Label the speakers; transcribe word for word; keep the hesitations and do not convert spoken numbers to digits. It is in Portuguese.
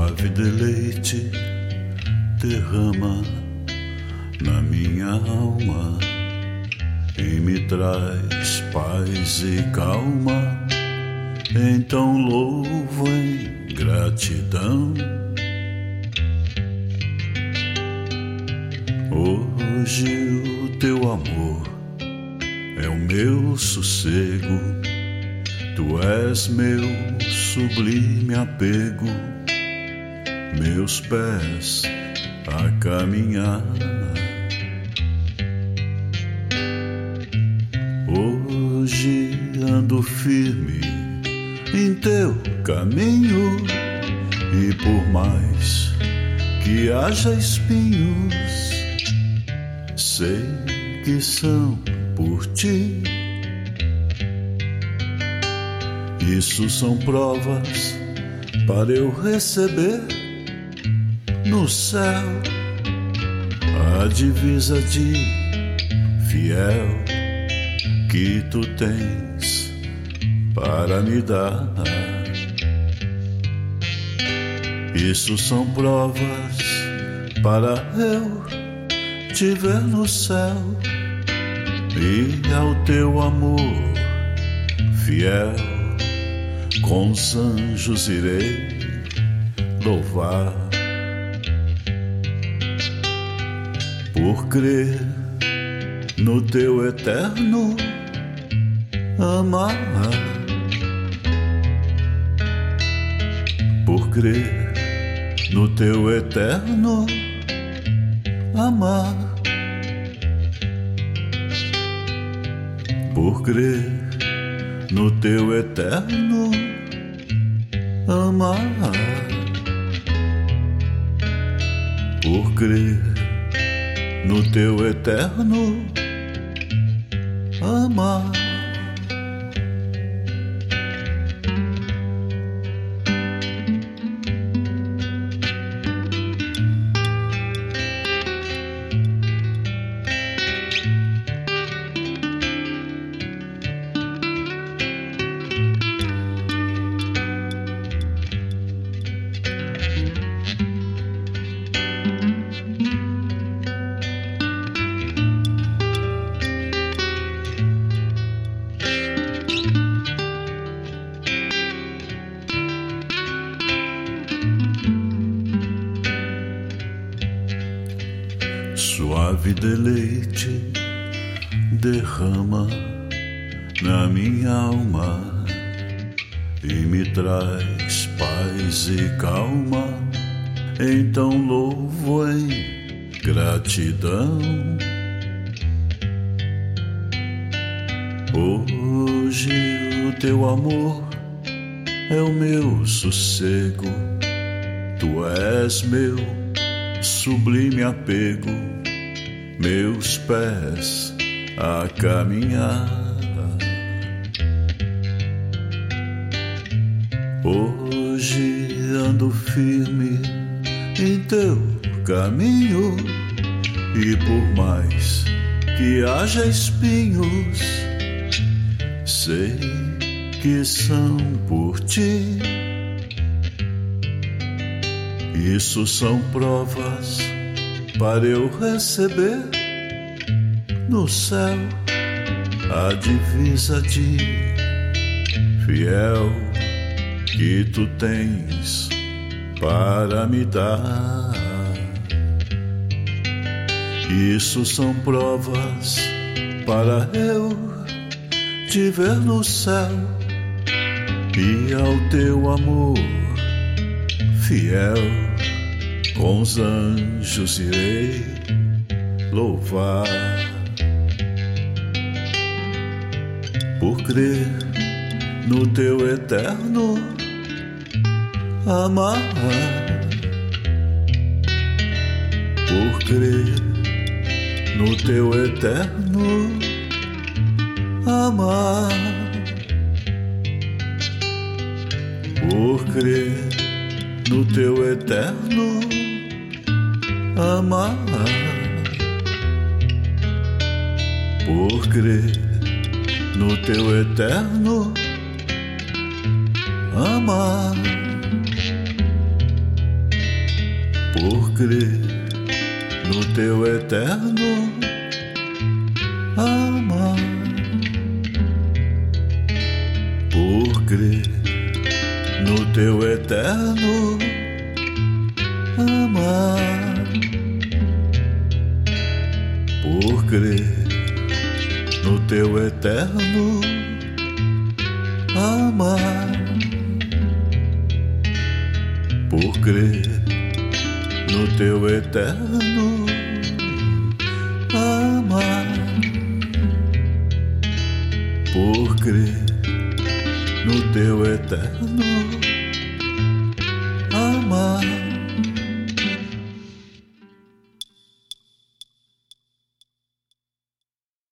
Speaker 1: Suave deleite derrama na minha alma e me traz paz e calma. Então louvo em gratidão. Hoje o teu amor é o meu sossego. Tu és meu sublime apego, meus pés a caminhar. Hoje ando firme em teu caminho, e por mais que haja espinhos, sei que são por ti. Isso são provas para eu receber no céu a divisa de fiel que tu tens para me dar. Isso são provas para eu te ver no céu e ao teu amor fiel com os anjos irei louvar. Por crer no teu eterno amar, por crer no teu eterno amar, por crer no teu eterno amar, por crer no teu eterno amar. Suave deleite derrama na minha alma e me traz paz e calma. Então louvo em gratidão. Hoje o teu amor é o meu sossego. Tu és meu sublime apego, meus pés a caminhar. Hoje ando firme em teu caminho, e por mais que haja espinhos, sei que são por ti. Isso são provas para eu receber no céu a divisa de fiel que tu tens para me dar. Isso são provas para eu te ver no céu e ao teu amor fiel com os anjos irei louvar. Por crer no teu eterno amar, por crer no teu eterno amar, por crer no teu eterno amar, por crer no teu eterno amar. por crer no teu eterno amar, por crer no teu eterno amar, por crer no teu eterno amar, por crer no teu eterno amar, por crer no teu eterno